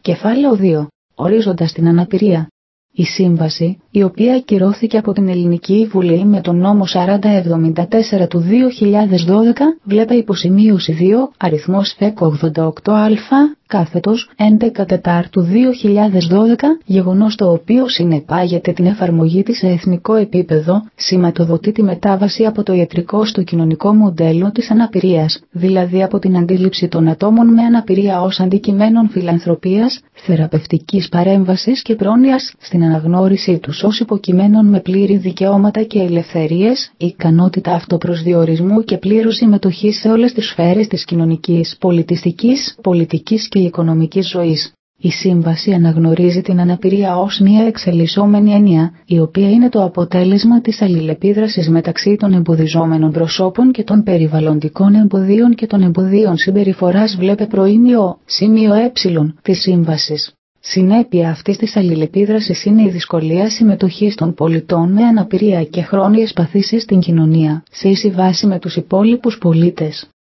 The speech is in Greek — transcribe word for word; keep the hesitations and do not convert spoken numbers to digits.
Κεφάλαιο δύο. Ορίζοντας την αναπηρία. Η σύμβαση, η οποία ακυρώθηκε από την Ελληνική Βουλή με τον νόμο σαράντα εβδομήντα τέσσερα του δύο χιλιάδες δώδεκα, βλέπε υποσημείωση δύο, αριθμός ΦΕΚ ογδόντα οκτώ Α, κάθετος έντεκα Τετάρτου δύο χιλιάδες δώδεκα, γεγονός το οποίο συνεπάγεται την εφαρμογή της σε εθνικό επίπεδο, σηματοδοτεί τη μετάβαση από το ιατρικό στο κοινωνικό μοντέλο της αναπηρίας, δηλαδή από την αντίληψη των ατόμων με αναπηρία ως αντικειμένων φιλανθρωπίας, θεραπευτικής παρέμβασης και πρόνοιας, στην αναγνώρισή τους ως υποκειμένων με πλήρη δικαιώματα και ελευθερίες, ικανότητα αυτοπροσδιορισμού και πλήρους συμμετοχή σε όλες τις σφαίρες της κοινωνικής, πολιτιστικής, πολιτικής και οικονομικής ζωής. Η Σύμβαση αναγνωρίζει την αναπηρία ως μια εξελισσόμενη έννοια, η οποία είναι το αποτέλεσμα της αλληλεπίδρασης μεταξύ των εμποδιζόμενων προσώπων και των περιβαλλοντικών εμποδίων και των εμποδίων συμπεριφοράς, βλέπε προήμιο σημείο ε της Σύμβασης. Συνέπεια αυτής της αλληλεπίδρασης είναι η δυσκολία συμμετοχής των πολιτών με αναπηρία και χρόνιες παθήσεις στην κοινωνία, σε ίση βάση με τους υπόλοιπους πολίτες.